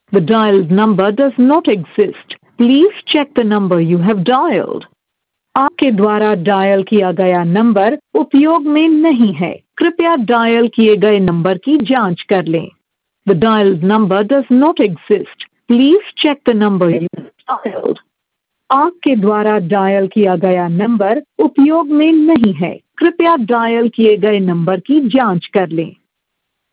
The dialed number does not exist. Please check the number you have dialed. आपके द्वारा dial किया गया number उपयोग में नहीं है, कृपया डायल किए गए नंबर की जांच कर लें। The dialed number does not exist. Please check the number you have dialed. आपके द्वारा डायल किया गया नंबर उपयोग में नहीं है, कृपया डायल किए गए नंबर की जांच कर लें।